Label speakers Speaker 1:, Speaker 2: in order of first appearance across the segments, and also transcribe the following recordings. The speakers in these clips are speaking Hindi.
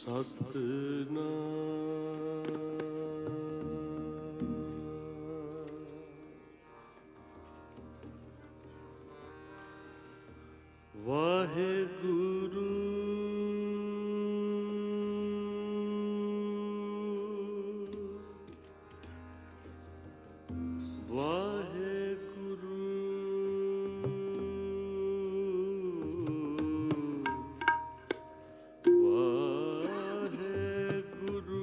Speaker 1: वाहेगुरु वाहेगुरु वाहेगुरु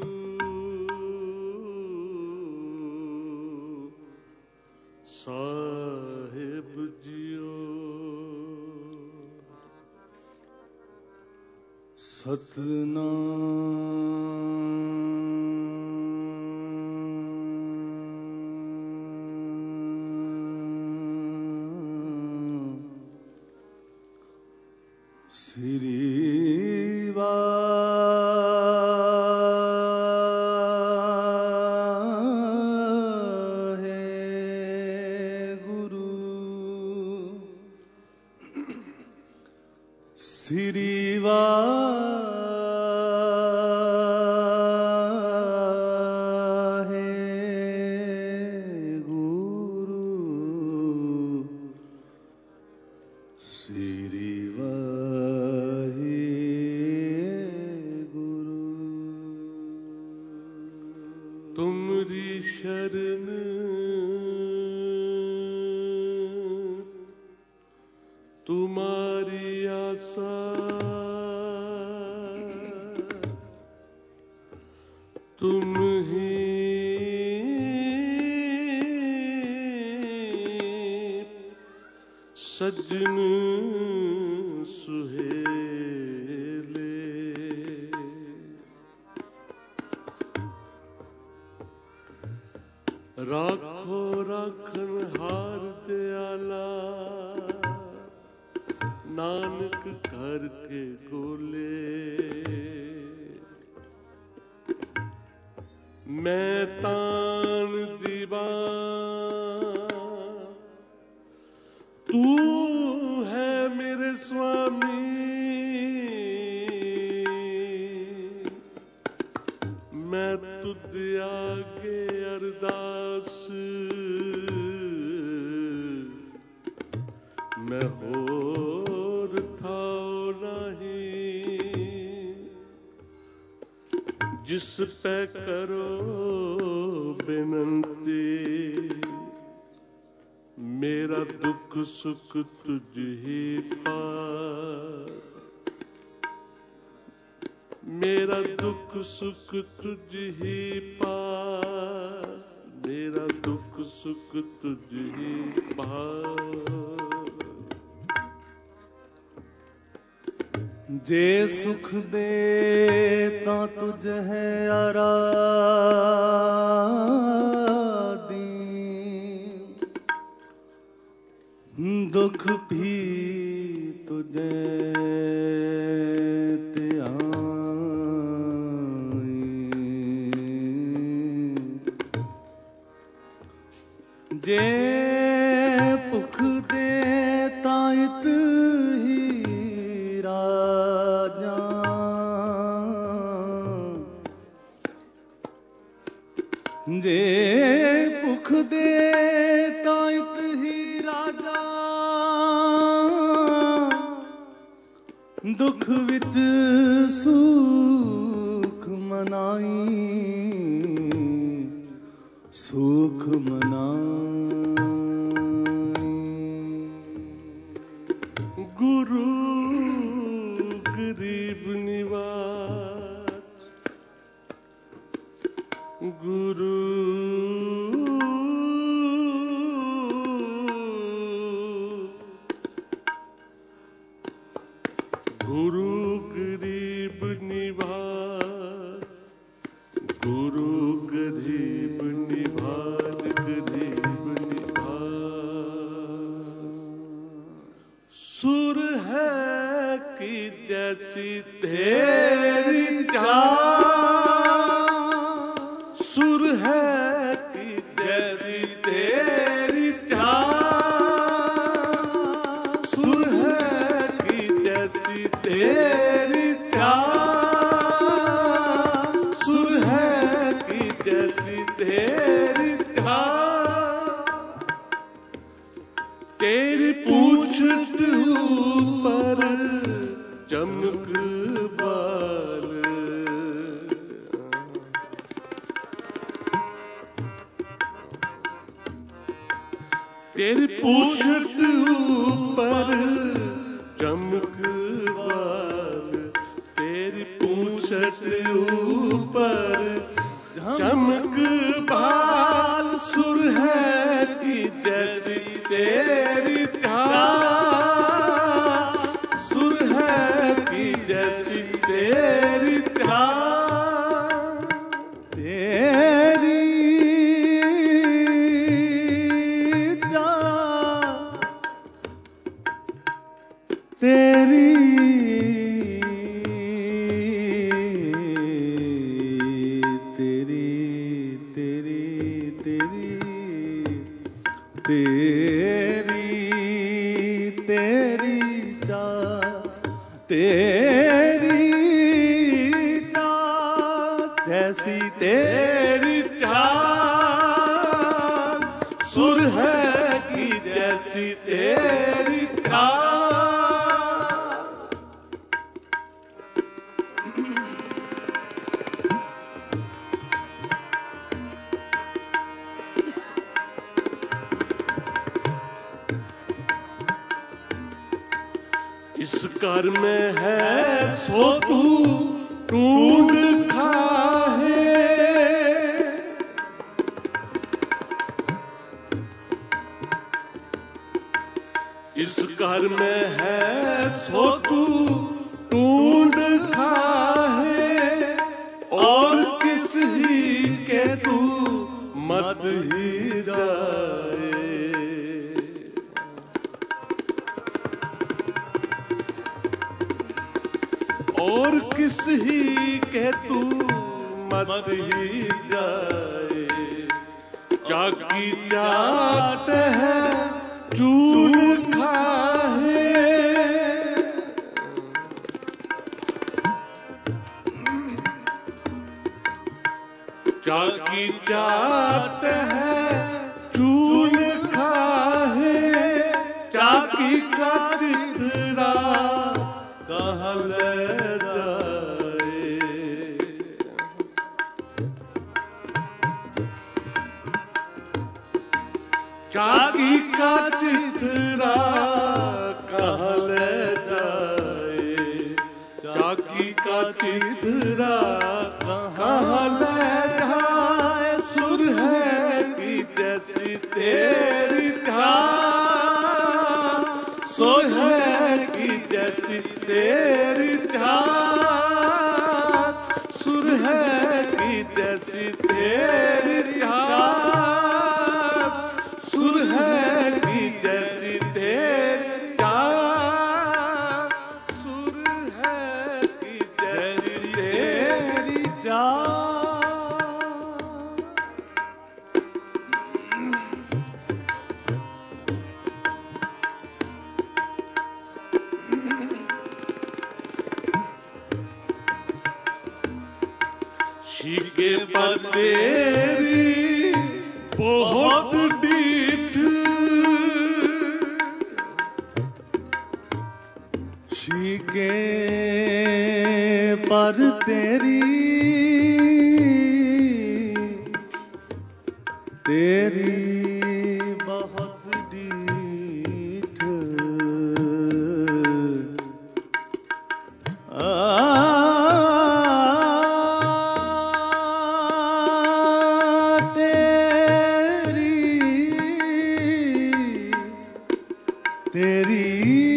Speaker 1: साहिब जियो
Speaker 2: सतनाम श्री वाहेगुरु श्री वाहेगुरु श्री वाहेगुरु
Speaker 1: तुमरी शरण तुम्हारी आशा तुम ही सज्जन सुहेले राखो राखन हार दयाला नानक घर के गोले मैं तान दीवान तू है मेरे स्वामी मैं तुझ आगे अरदास मैं होर था नहीं जिस पे करो बिनती मेरा दुख सुख तुझ ही पास मेरा दुख सुख तुझ ही पास मेरा दुख सुख तुझ ही पास
Speaker 2: जे सुख दे ता तुझ है आराधी दुख भी तुझे जे भुख दे ताइत ही राजा जे भुख दे ताइत ही राजा दुख विच सुख मनाई सुख मनाई
Speaker 1: गुरु गरीब निवास गुरु गुरु गरीब निवास गुरु गरीब निवास गरीब निवास सुर है कि जैसी तेरी चाह सुर है कि जैसी तेरी चाह सुर है कि जैसी तेरी चाह तेरी पूछट ऊपर चमक बाल, तेरी पूछट ऊपर चमक बाल, सुर है कि जैसी तेरी ढाल, सुर है कि जैसी तेरी ढाल,
Speaker 2: तेरी चाल, तेरी तेरी चाल, तेरी चाल, जैसी तेरी
Speaker 1: चाल, सुर है कि जैसी तेरी चाल। इस घर में है सो तू ढूंढ खाहे, इस घर में है सो तू ढूंढ खाहे, और किस ही के तू मत ही जाए, और किस ही के तू मत ही जाए। चाकी चाट है चूर खाहे, चाकी चाट है चूर खाहे, चाकी का चिथड़ा कहाँ ले जाए, चाकी का चिथड़ा कहाँ ले जाए, चाकी का चिथड़ा कहाँ ले जाए, सुर है कि जैसी तेरी ढाल, सुर है कि जैसी तेरी ढाल, सुर है कि जैसी तेरी ढाल, सुर है कि जैसी तेरी ढाल, सुर है कि जैसी तेरी ढाल। शीके पर तेरी बहुत डीठ,
Speaker 2: शीके पर तेरी तेरी बहुत डीठ, तेरी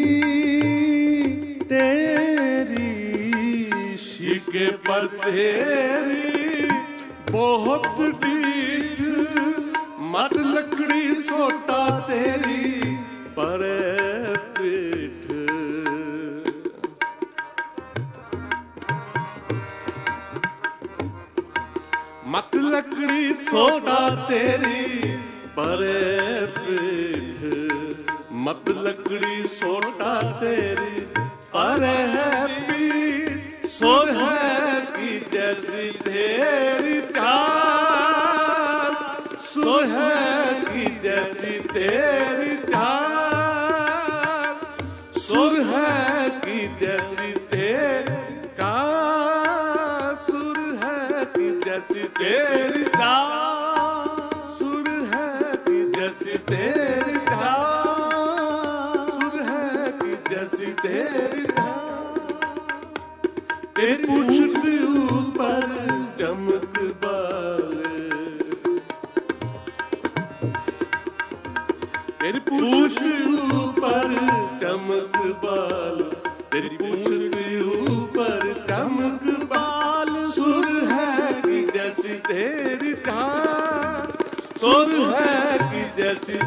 Speaker 2: तेरी
Speaker 1: शीके पर तेरी बहुत डीठ, मत लकड़ी सोटा तेरी पर पीठ, मत लकड़ी सोटा तेरी पर पीठ, मत लकड़ी सोटा तेरी पर पीठ, सुर है कि जैसी तेरी ढाल, सुर है कि जैसी तेरी ढाल, सुर है कि जैसी तेरी ढाल, सुर है कि जैसी तेरी ढाल, सुर है कि जैसी तेरी ढाल।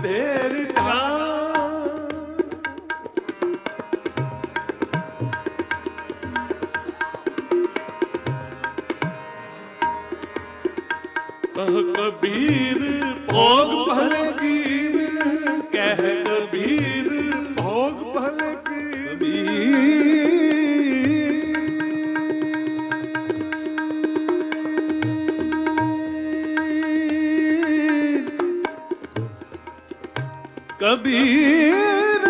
Speaker 1: तेरी था। कह कबीर भोग भले कीन, कह कबीर भोग भले
Speaker 2: कबीर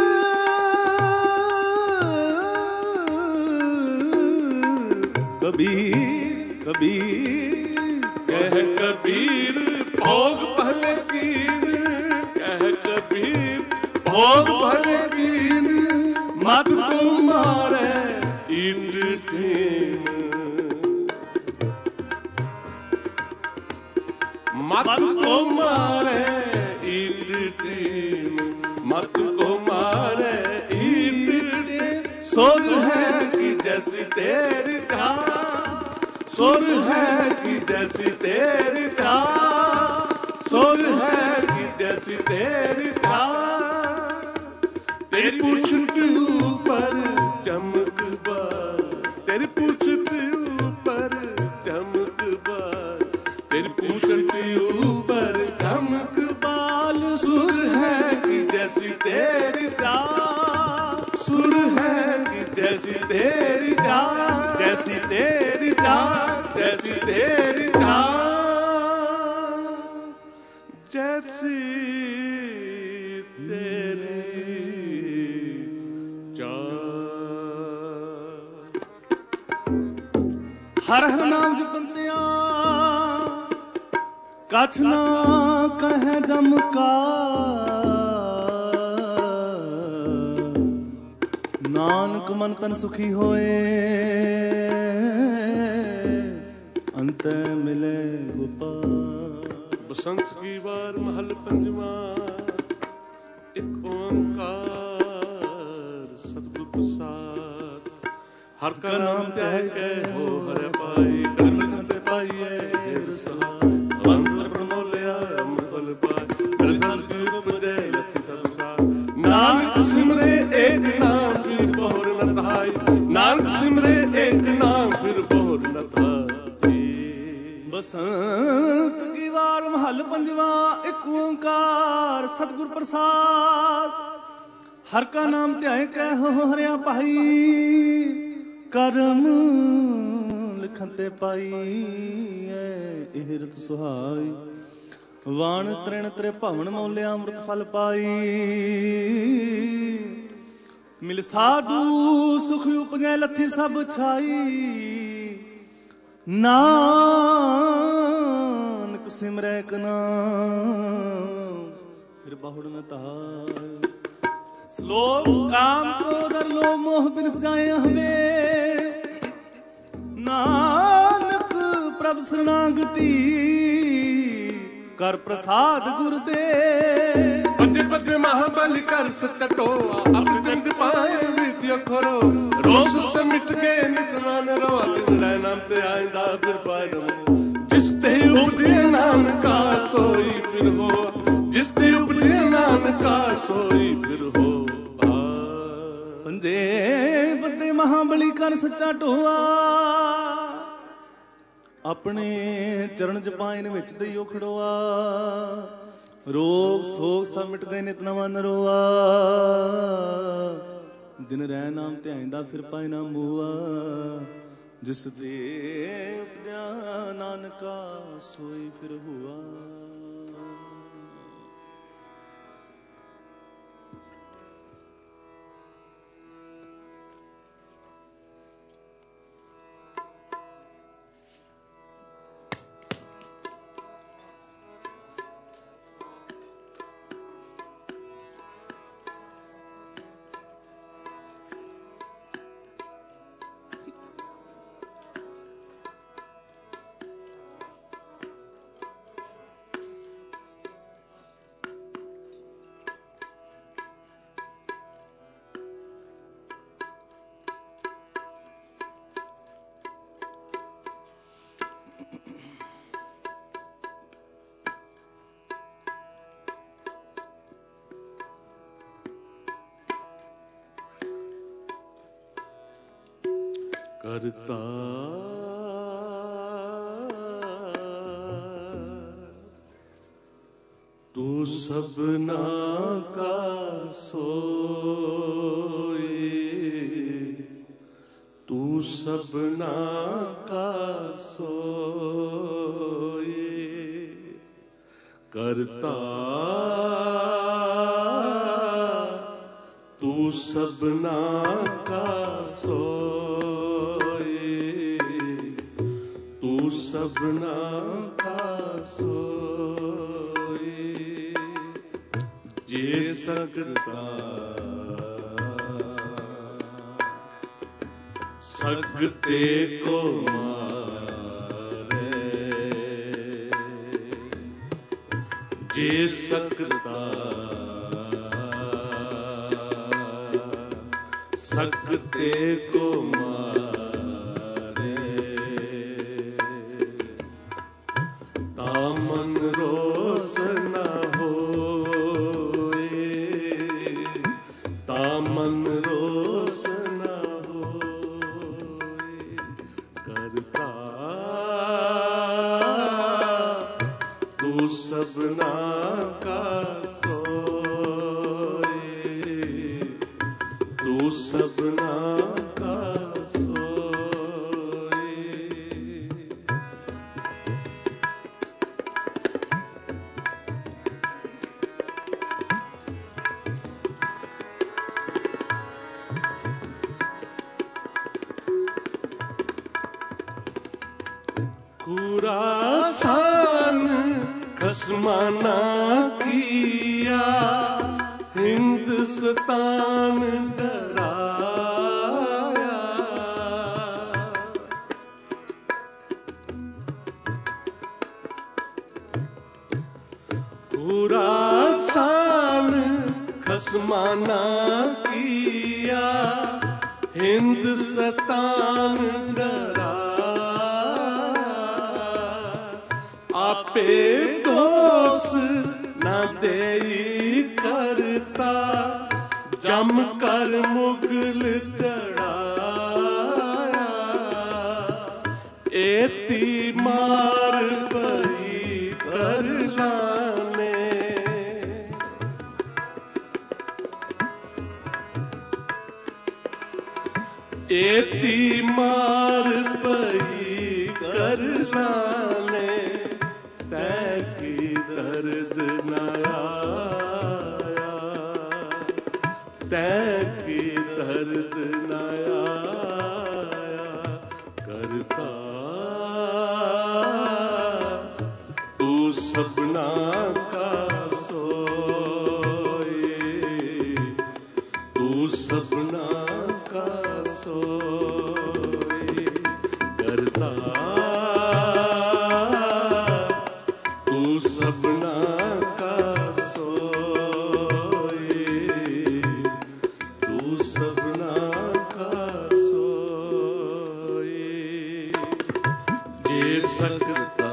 Speaker 2: कबीर कबीर
Speaker 1: कह कबीर भोग भले कीन, कह कबीर भोग भले कीन, मत को मारे ईट टेन, मत को मारे ईट टेन, मत को मारे ईट टेन। सुर है कि जैसी तेरी था, सुर है कि जैसी तेरी था, सुर है कि जैसी तेरी था। तेरी पूछ के ऊपर चमक बार, तेरी पूछ के ऊपर चमक बार, तेरी पूछ के ऊपर चमक बाल। सुर है कि जैसी तेरी था, सुर है कि जैसी तेरी था, जैसी तेरी था, जैसी तेरी था, जैसी तेरी
Speaker 2: हर हर नाम जपंतिया कछ ना कहे जमका। नानक मन तन सुखी होए अंत मिले गोपाल।
Speaker 1: बसंत की बार महल पंजवा, एक ओंकार सतगुर प्रसाद। हर का नाम त्याग के हो हर पाई, करम ते पाइए हेर सहाय। अंतर प्रमोलिया अमृतफल पाय, दर्शन की उपजे लखि सब साय। नानक सिमरे एक नाम फिर बहुर न धाय, नानक सिमरे एक नाम फिर बहुर न धाय।
Speaker 2: बसंत की वार महल पंजवा, एक ओंकार सतगुर प्रसाद। हर का नाम ध्याय कै हो हरिया भाई, करम लिखन ते पाई ए हिरत सुहाई। वाण तृण त्रे भवन मौलिया अमृत फल पाई। मिल साधु सुख उपजै लथी सब छाई। नानक सिमरै एक नाम फिर बहुड़ न ताय। श्लोक काम क्रोध और लोभ मोह बिनस जाए हमें। नानक प्रभ शरणागति कर प्रसाद गुरुदे।
Speaker 1: पद्य पद्य महाबल कर सचटोआ, अपने दिन पाए विद्या खोरो। रोस से मिट गए नित नान रोआ, दिन रह नाम ते आइंदा फिर पाए रमो। जिस ते उपजे नानका सोई फिर हो, जिस ते उपजे नानका सोई फिर हो।
Speaker 2: पंजे बदे महाबली कर सच्चा ढोआ। अपने चरण जपाइन विच दईओ खड़ोआ। रोग सोग सब मिटदे नित नवा नरोआ। दिन रह नाम ध्याइंदा फिर पाए ना मूआ। जिस दे उपजा नानका सोई फिर हुआ।
Speaker 1: करता तू सबना का सोए, तू सबना का सोए, करता तू सबना का सोए, तू सबना का सोए, जे सकता सकते को मारे, जे सकता सकते को मारे, तामन रोशन होए, तामन रोशन होए, करता तू सबना का तू सबना का सोए। खुरासान खसमाना किया, हिंदुस्तान डराया, खुरासान खसमाना किया, हिंदुस्तान डराया, आपे दोष न देई करता, जम कर मुगल चढ़ाया, एती मार पई कर लाने, एती मार पई कर लाने, तैकी दर्द न आया, तैकी दर्द न आया, करता तू सबना का सोए, तू सबना का सोए, करता तू सबना का सोए, तू सबना का सोए, जे सकता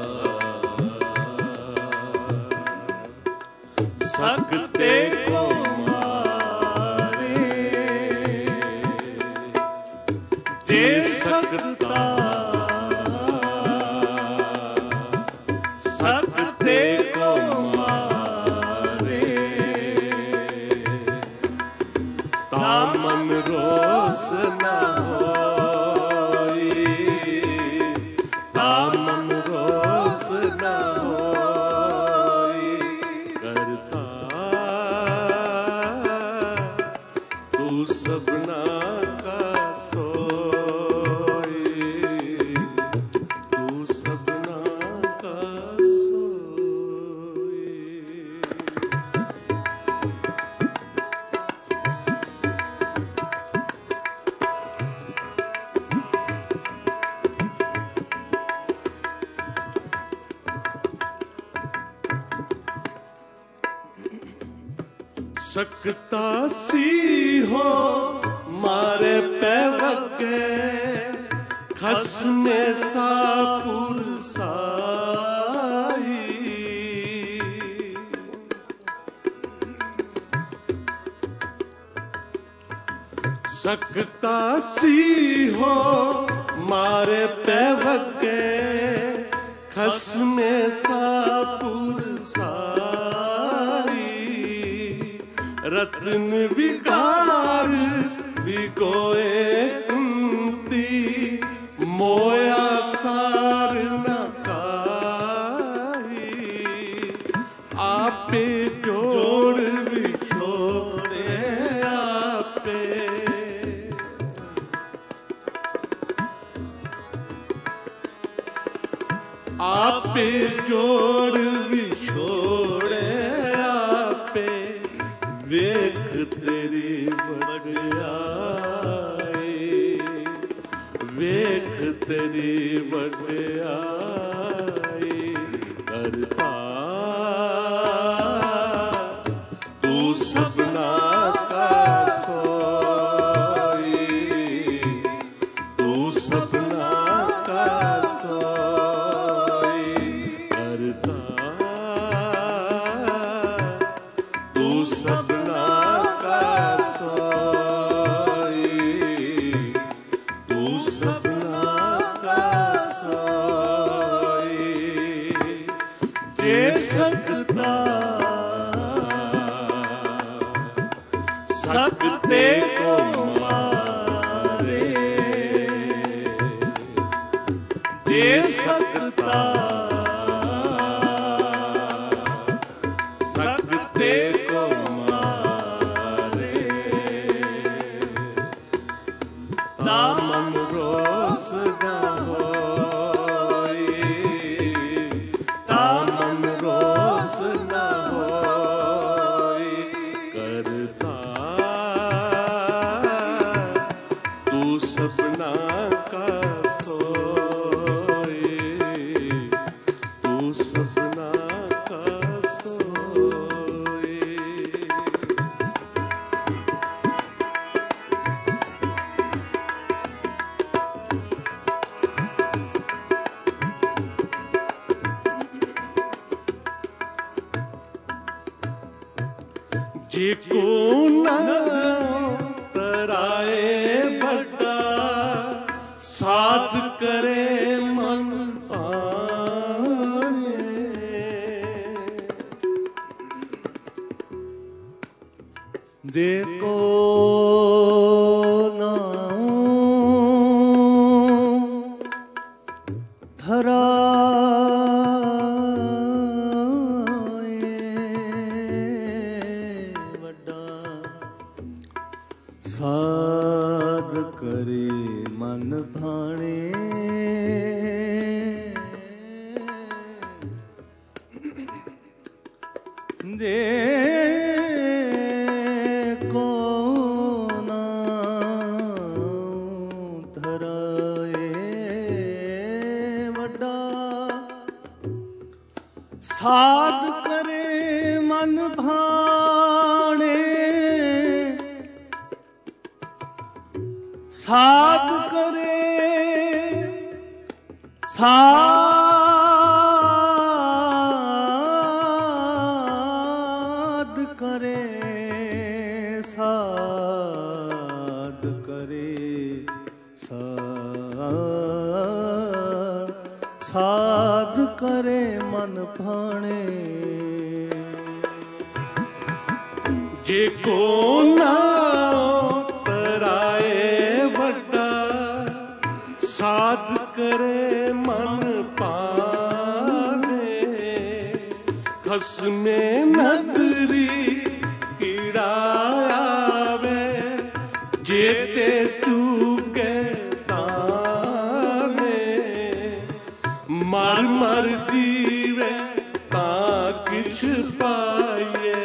Speaker 1: सकते को मारे, जे सकता सकते को मारे, तामन रोशन होई, तामन रोशन होई, करता तू सबना का सोए, तू सबना का सोए। सकता सी हो मारे पैवके, खसने सापुर साई, सकता सी हो मारे पैवके खसमे सापुर सारी रत्न विकार विगोए कुंती मोया सार न काई आपे जोड़ विछोड़े आपे आपे जोड़ विछोड़े आपे वेख तेरी वड्याई वेख तेरी वड्याई करता तू सपना का सोई तू सपना का सोई करता तू सपना का सोई तू सपना का सोई जे सकता सकते को मारे जे सकता सकते को मारे दामन रोस न होई दामन रोस न होई करता तू सपना का सोई तू सपना का सोई जिको न तराए बड़ा साध करे मन पाने
Speaker 2: जेको नाम धराए वड्डा साध करे मन भाणे जे को नाम धराए वड्डा साध करे मन भाणे साध करे साध करे साध करे साध करे मन भाणे
Speaker 1: जेको ना तराए वड्डा साध करे मन पाने खसमे नदरी कीड़ा आवे जेते चूके ताने मर मर जीवे ता किछ पाइए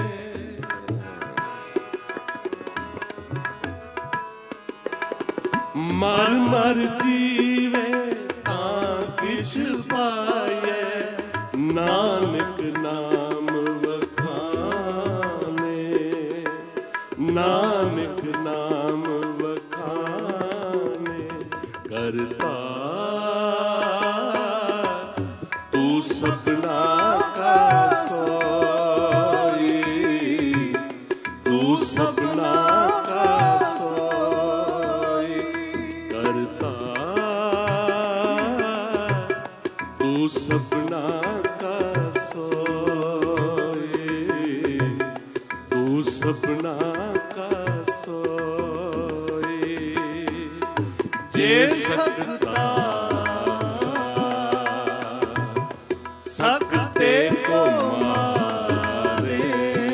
Speaker 1: मर मर जीवे ता किछ पाइए नानक नाम वखाने नानक नाम वखाने करता तू सपना का सोई तू सपना का सोई करता तू सपना का सोए, तू सपना का सोए।
Speaker 2: जे सकता सकते को मारे,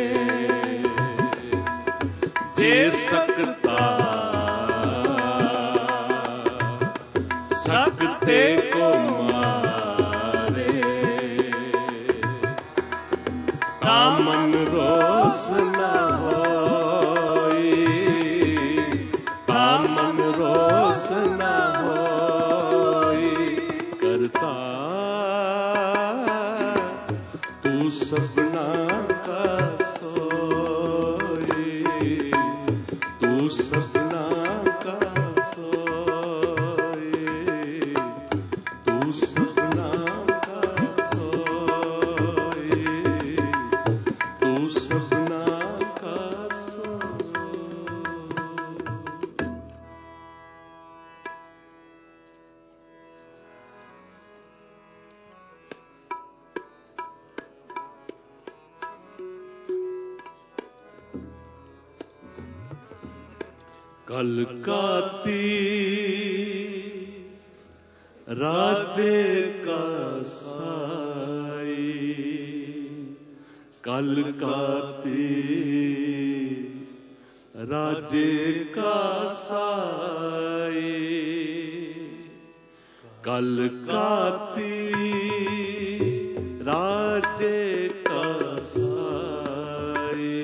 Speaker 2: जे सकता सकते को मारे।
Speaker 1: दामन रोसना होई, दामन रोसना होई करता तू सपना का सोए, तू सपना का सोए, तू सपना का सोए, तू सपना का सोए। कलकाती राजे का साई, कलकाती राजे का साई, कलकाती राजे का साई,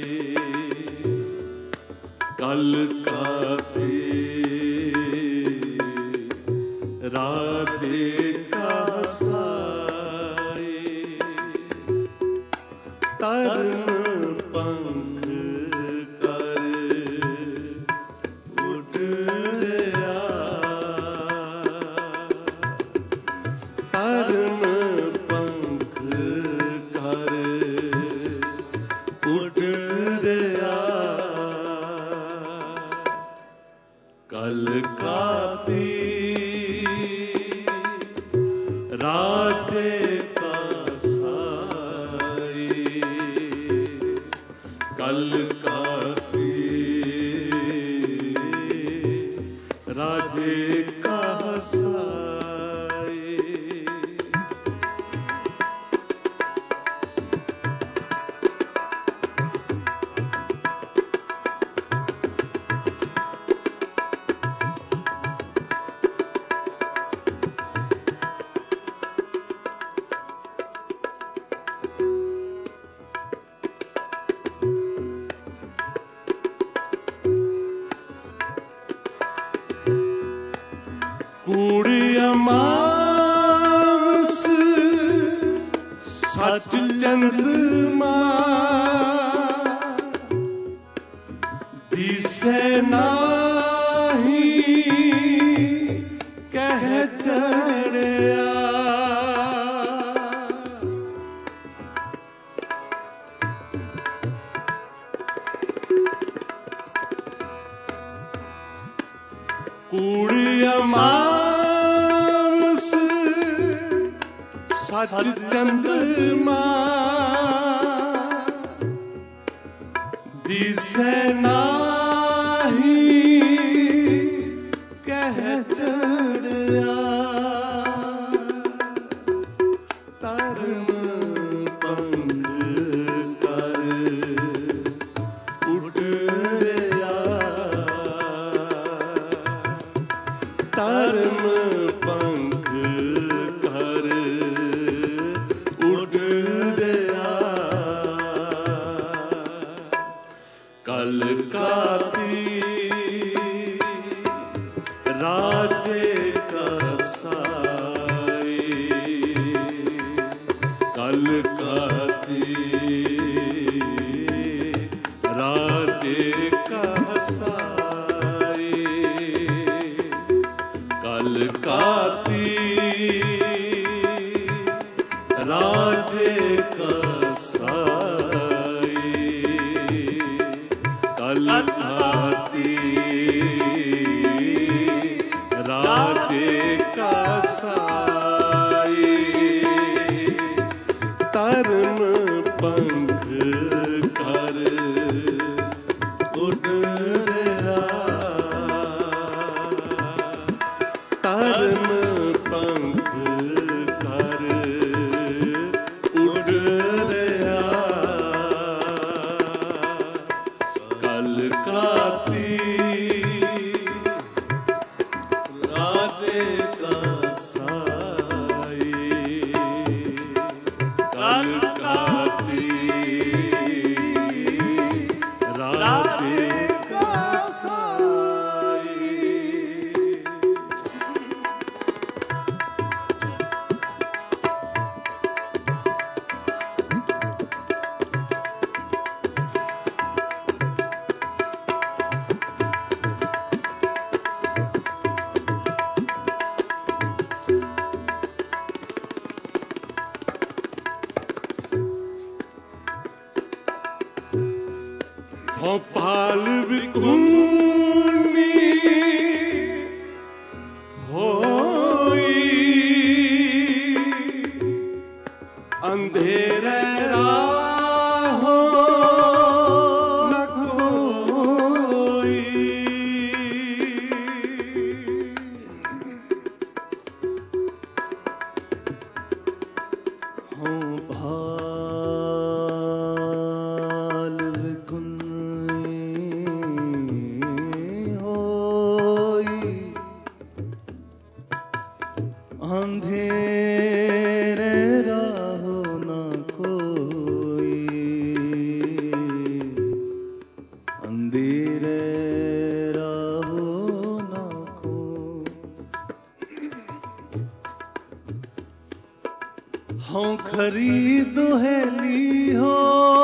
Speaker 1: कलकाती राजे का साई। तरण पंख कर उड़ गया, तरण पंख कर उड़ गया। कलकाती राजे का साई, कलकाती राजे का साई। कूड़ी अमावस सच चंद्रमा दिसे नाही कह चढ़या। कूड़ी अमावस सच चंद्रमा दिसे नाही कह चढ़या। तरण पंख कर उड़ गया, तरण पंख कर उड़ गया। कलकाती राजे का साई, पाल विकुंडी होई अंधेरे राहो न कोई
Speaker 2: हो भाल विकुंडी होई अंधेरे राहो न कोई अंधेरे राहो न कोई हों खरी दुहेली हो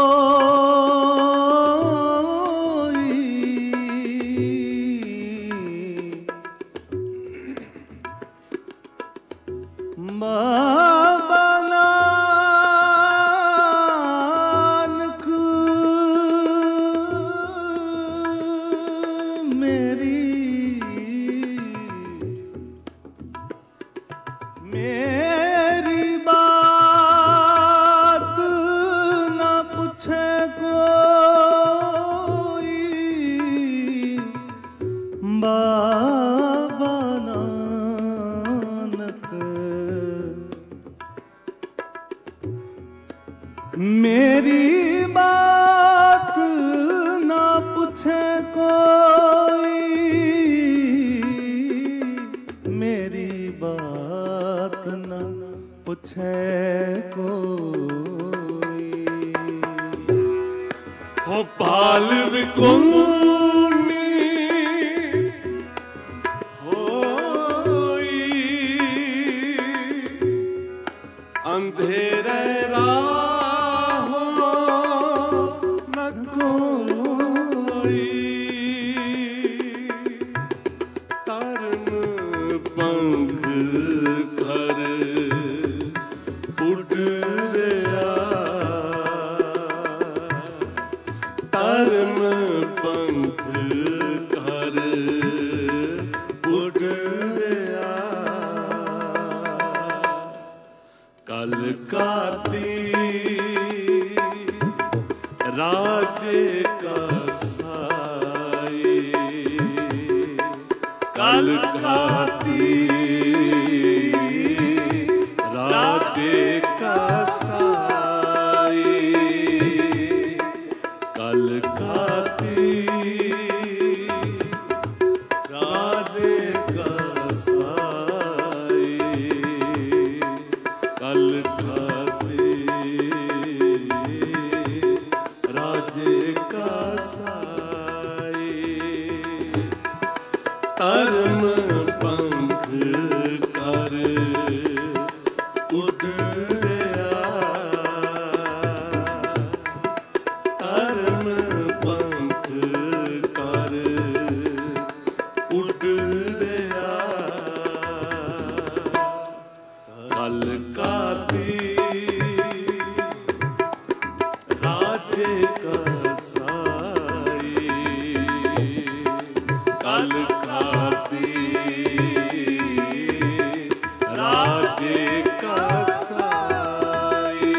Speaker 2: बाबा नानक मेरी बात न पूछे कोई बाबा नानक मेरी बात न पूछे कोई मेरी बात न पूछे कोई
Speaker 1: हो पाल विकुंडी होई अंधेरे राहो न कोई तरन पंख कर उड़ गया तरन पंख कर उड़ गया कल काती राजे का साई कल काती राजे का साई कल काती राजे का साई कल खाते राजे का साई तरम पंख कर उड़ गया तरम पंख कर उड़ गया कल काती राजे का साई कल काती राजे का साई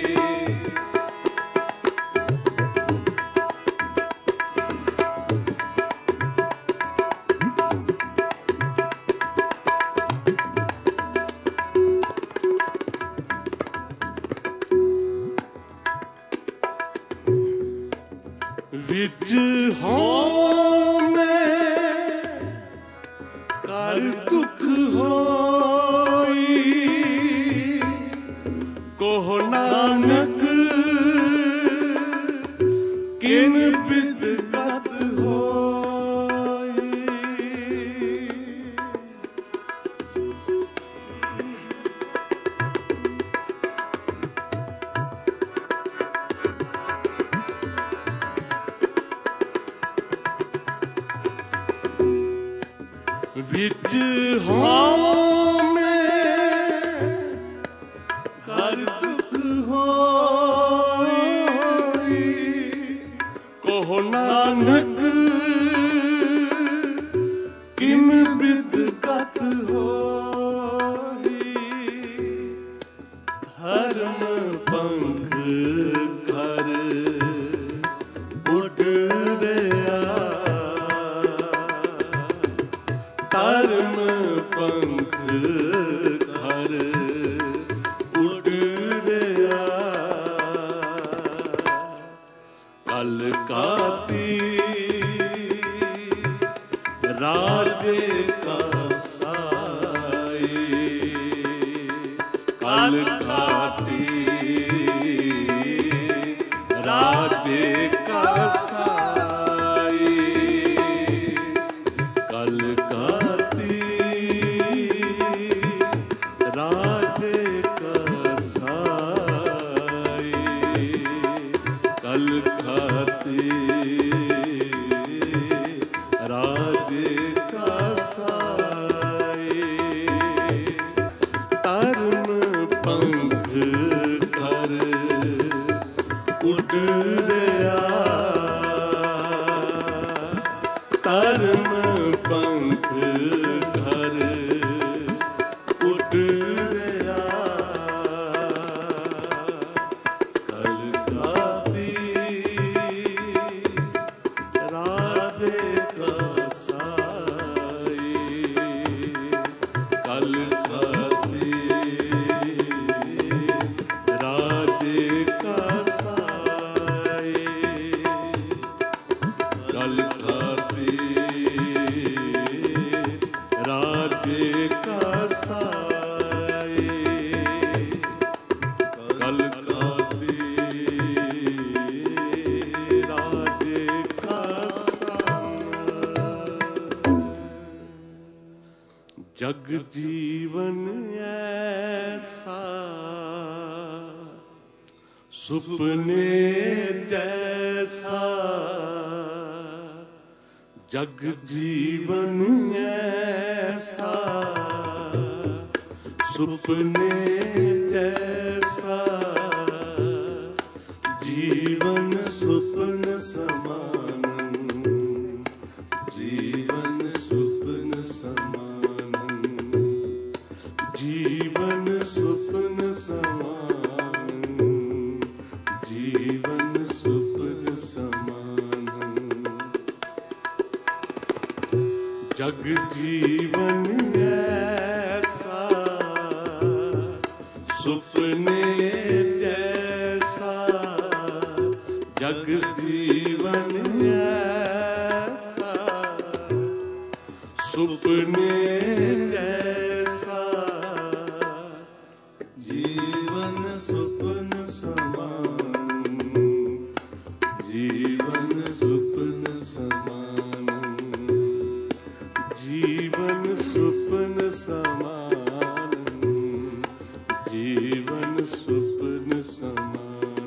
Speaker 1: विच हों में कर दुख होई कोह नानक किन बिदगत होई विच हों में कर दुख होई कोह कहो नानक किम बिद गत होई, धर्म पंख कर उड़ रया, धर्म पंख कर उड़ रया, कल काती राजे का साई, कल काती राजे का साई, कल काती राजे का साई, कल काती राजे का साई, धर्म पंख कर उड़ रया, धर्म पंख कर उड़ रया, कल काती राजे का साई, कल काती राजे का साई, कल काती राजे का साई, कल काती राजे का साई। जग जीवन ऐसा सुपने जैसा, जग जीवन ऐसा सुपने जैसा, जीवन सुपन समान, जीवन सुपन समान, जीवन सुपन समान, जीवन सुपन समान, जग जीवन ऐसा सुपने जैसा, जग जीवन ऐसा सुपने जैसा, जीवन सुपन समान, जीवन सुपन समान, जीवन सुपन समान, जीवन सुपन समान।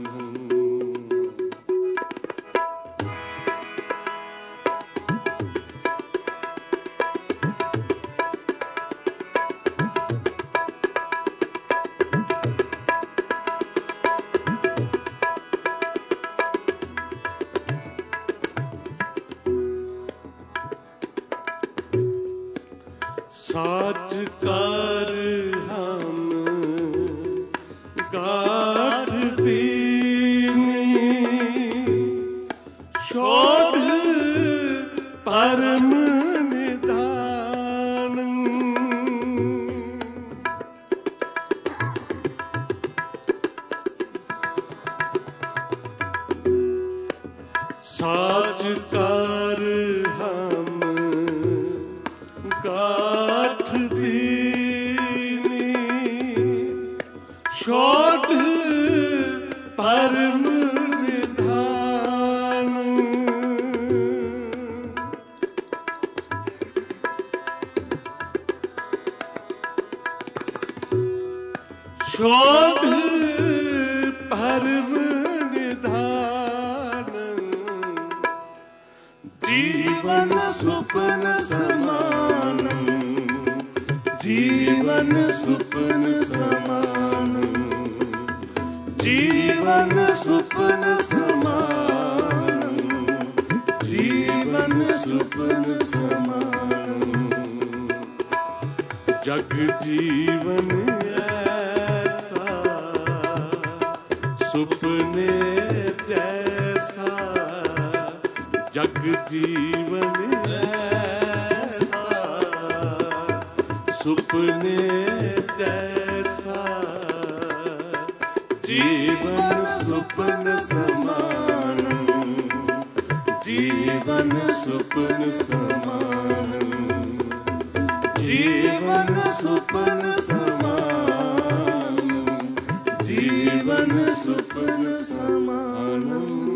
Speaker 1: साच कर हम गाठ दीनी, छोड़ परम निधान, साच कर हम गाठ दीनी, छोड़ परम निधान, छोड़ परम निधान, जीवन सुपन समान, जीवन सुपन समान, जीवन सुपन समान, जग जीवन ऐसा सुपने जैसा, जग जीवन ऐसा सुपने जैसा, जीवन सुपन समान, जीवन सुपन समान, जीवन सुपन समान, जीवन सुपन समान।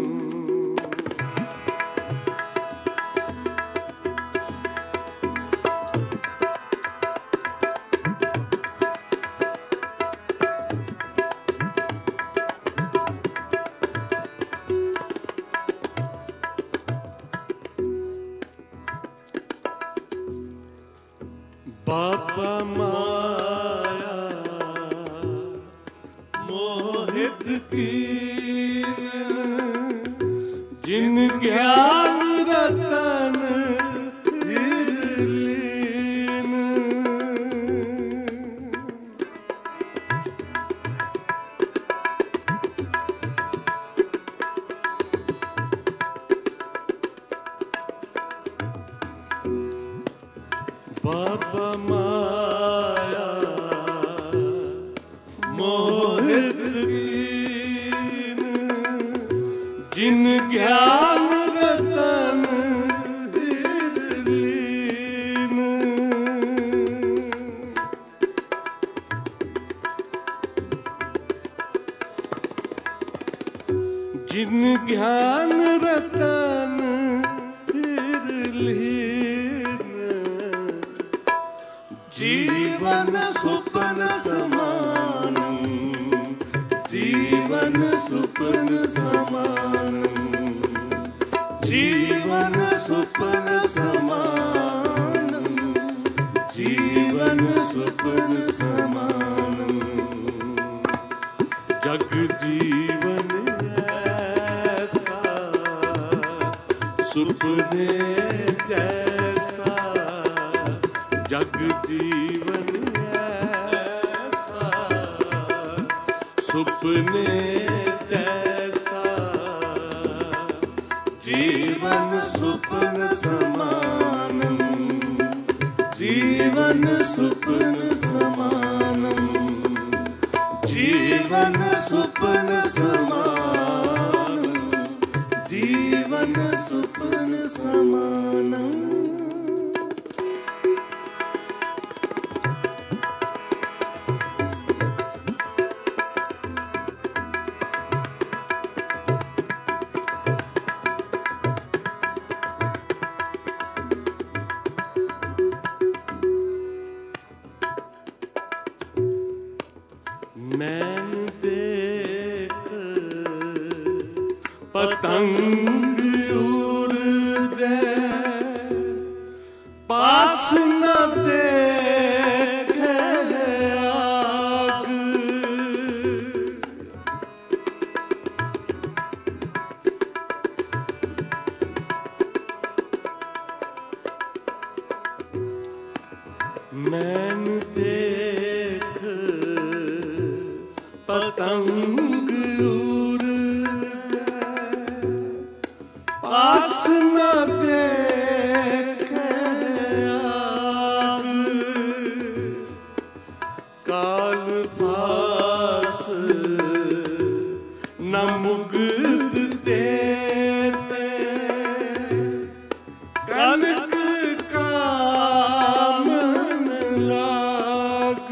Speaker 1: बाबा माया मोहित कीन, जिन ज्ञान रतन लीन। बाबा माया मोहित कीन, जिन ज्ञान रतन लीन। जिन ज्ञान रतन लीन, जीवन सुपन समान, जीवन सुपन समान, जीवन सुपन समान, जीवन सुपन समान। जग जीवन ऐसा सुपने जैसा, जग जीवन ऐसा सुपने जैसा, जीवन सुपन समान, जीवन सुपन समान, जीवन सुपन समान, जीवन सुपन समान। मैन देख पतंग उड़ जाए, पास न देखे आग। मैन देख पतंग उड़ जाए, पास न देखे आग। काल पास न मुग्ध देते, कनक काम लाग।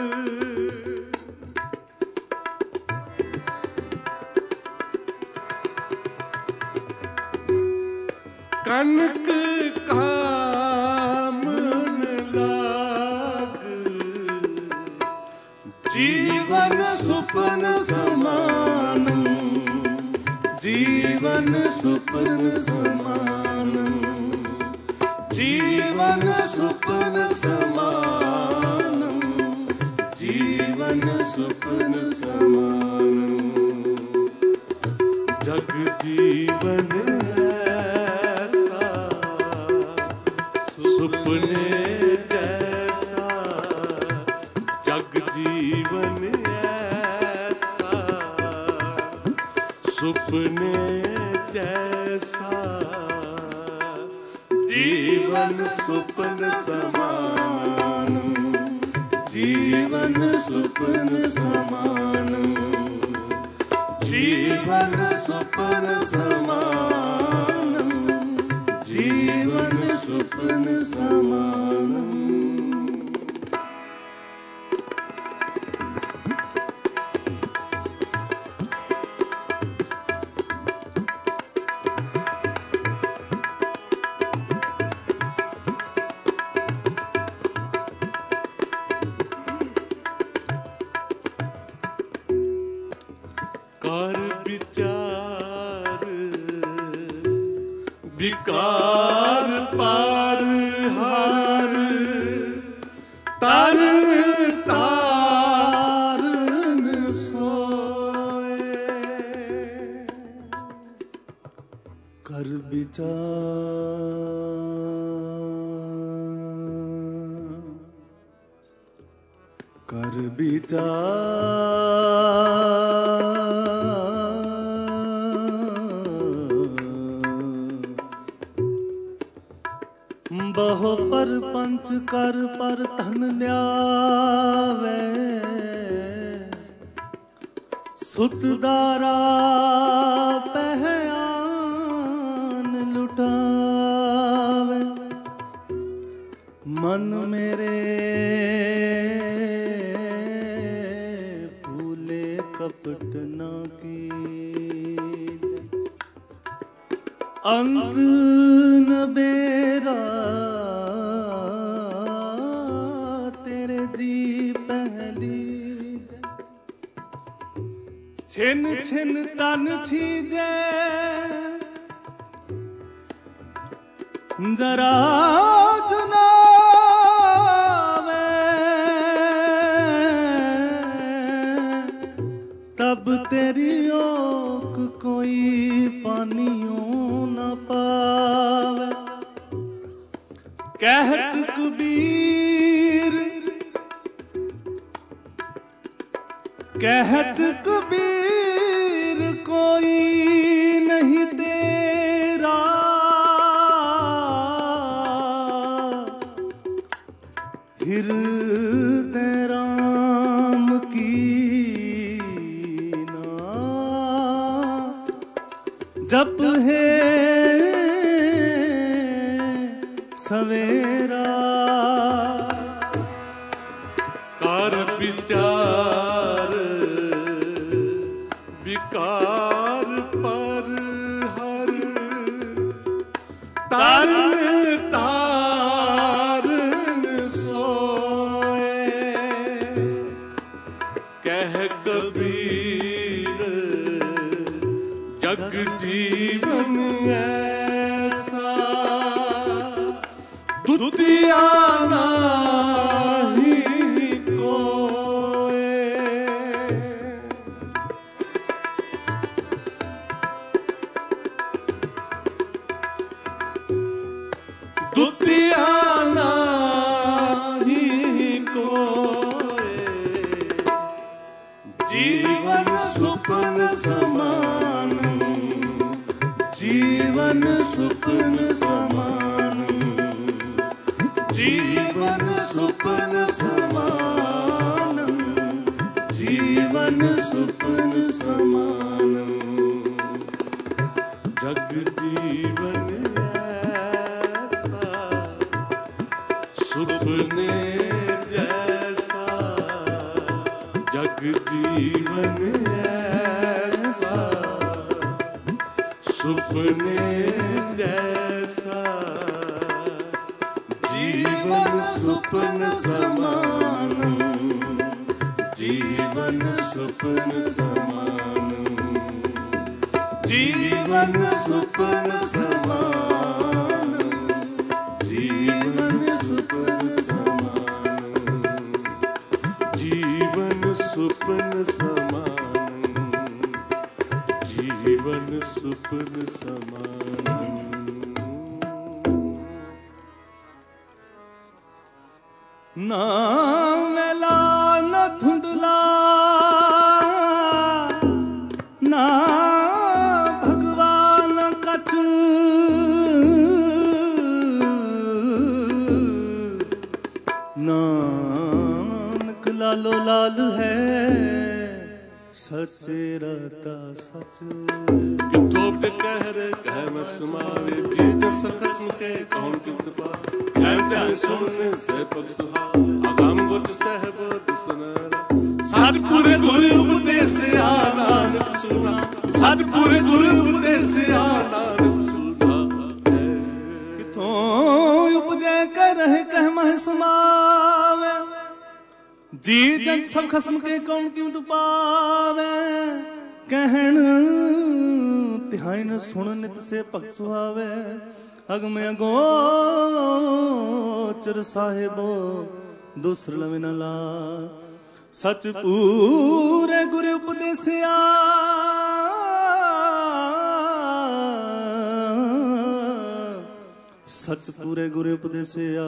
Speaker 1: कनक काम लाग, जीवन सुपन समान, जीवन सुपन समान, जीवन सुपन समान, जीवन सुपन समान। जग जीवन ऐसा सुपने जैसा, सुपने जैसा जीवन सुपन समानम, जीवन सुपन समानम, जीवन सुपन समानम, जीवन सुपन समानम। विकार पार हार तरन तारन सोए,
Speaker 2: कर विचार कर बहु पर पंच कर पर धन ल्यावे, सुतदारा पहयान लुटावे, मन मेरे भूले कपट न की, अंत न बेरा तेरे जी पहली, छिन छिन तन छीजे जरा जुनावे, तब तेरी ओक कोई पानियों न पावे, कहत कबीर कहत कबीर कोई नहीं तेरा, हृदय राम की ना जप है सवेरा,
Speaker 1: कर विचार विकार पर हर तरन तारन सोए, कह कबीर जग जीवन ऐसा, दुतिया नाही कोय, दुतिया नाही कोय, जीवन सुपन समानम, जीवन सुपन समानम, जीवन सुपन समानम, जीवन सुपन समानम, जग जीवन ऐसा सुपने जैसा, जग जीवन ऐसा सुपने जैसा, जीवन सुपन समानम, जीवन सुपन समानम, जीवन सुपन समानम, जीवन सुपन समानम, जीवन सुपन समानम, जीवन सुपन समानम।
Speaker 2: ना मेला न धुंधला ना ਸੱਚੇ ਰਤਾ ਸੱਚ
Speaker 1: ਕਿਥੋਂ ਕਹਿ ਮੈਂ ਸਮਾਵੇ ਜੀ ਜਸ ਖਸਮ ਕੇ ਕੌਣ ਕਿਤ ਪਾ ਕਹਿ ਧਿਆਨ ਸੁਣਨ ਸੇ ਪਗ ਸੁਹਾ ਅਗਮ ਗੁਚ ਸਹਿਬ ਦੁਸਨਰ ਸਤਿਗੁਰ ਗੁਰ ਉਪਦੇਸਿਆ ਨਾਨਕ ਸੁਨਾ ਸਤਿਗੁਰ ਗੁਰ ਉਪਦੇਸਿਆ ਨਾਨਕ ਸੁਨਾ
Speaker 2: ਕਿਥੋਂ ਉਪਜੈ ਕਰ ਰਹਿ ਕਹਿ ਮਹਿ ਸਮਾਵੇ ਜੀ ਜਨ ਸਭ ਖਸਮ ਕੇ ਕੌਣ ਕਿਮਤ ਪਾਵੇ ਕਹਿਣ ਧਿਆਨ ਸੁਣ ਨਿਤ ਸੇ ਭਗਤ ਸੁਹਾਵੇ ਅਗਮ ਅਗੋਚਰ ਸਾਹਿਬੋ ਦੂਸਰ ਲਵੇ ਨ ਲਾ ਸਚ ਪੂਰੇ ਗੁਰ ਉਪਦੇਸਿਆ ਸਚ ਪੂਰੇ ਗੁਰ ਉਪਦੇਸਿਆ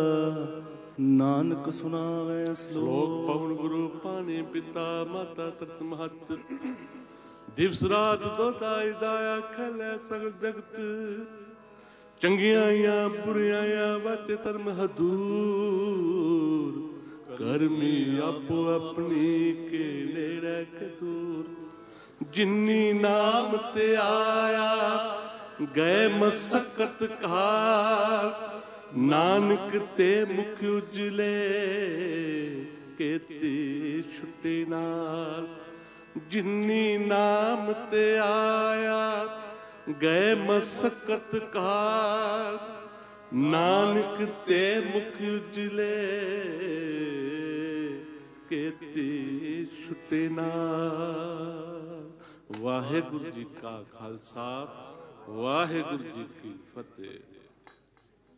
Speaker 2: ਨਾਨਕ ਸੁਨਾਵੇ
Speaker 1: ਸ਼ਲੋਕ ਪਵਨ ਗੁਰੂ ਪਾਣੀ ਪਿਤਾ ਮਾਤਾ ਤਤ ਮਹਤ ਦਿਵਸ ਰਾਤ ਦੋਤਾਈ ਦਾਇਆ ਖਲੇ ਸਗਲ ਜਗਤ ਚੰਗੀਆਂ ਆਈਆਂ ਬੁਰੀਆਂ ਆਈਆਂ ਵਾਤੇ ਧਰਮ ਹਦੂਰ ਕਰਮੀ ਆਪੋ ਆਪਣੀ ਕੇ ਨੇੜੇ ਕੇ ਦੂਰ ਜਿਨੀ ਨਾਮ ਤੇ ਆਇਆ ਗਏ ਮਸਕਤ ਕਾਰ ਨਾਨਕ ਤੇ ਮੁਖ ਉਜਲੇ ਕੇਤੀ ਛੁੱਟੀ ਨਾਲ ਜਿਨੀ ਨਾਮ ਤੇ ਆਇਆ ਗਏ ਮਸਕਤ ਕਾਰ ਨਾਨਕ ਤੇ ਮੁਖ ਉਜਲੇ ਕੇਤੀ ਛੁੱਟੀ ਨਾਲ। ਵਾਹਿਗੁਰੂ ਜੀ ਕਾ ਖਾਲਸਾ ਵਾਹਿਗੁਰੂ ਜੀ ਕੀ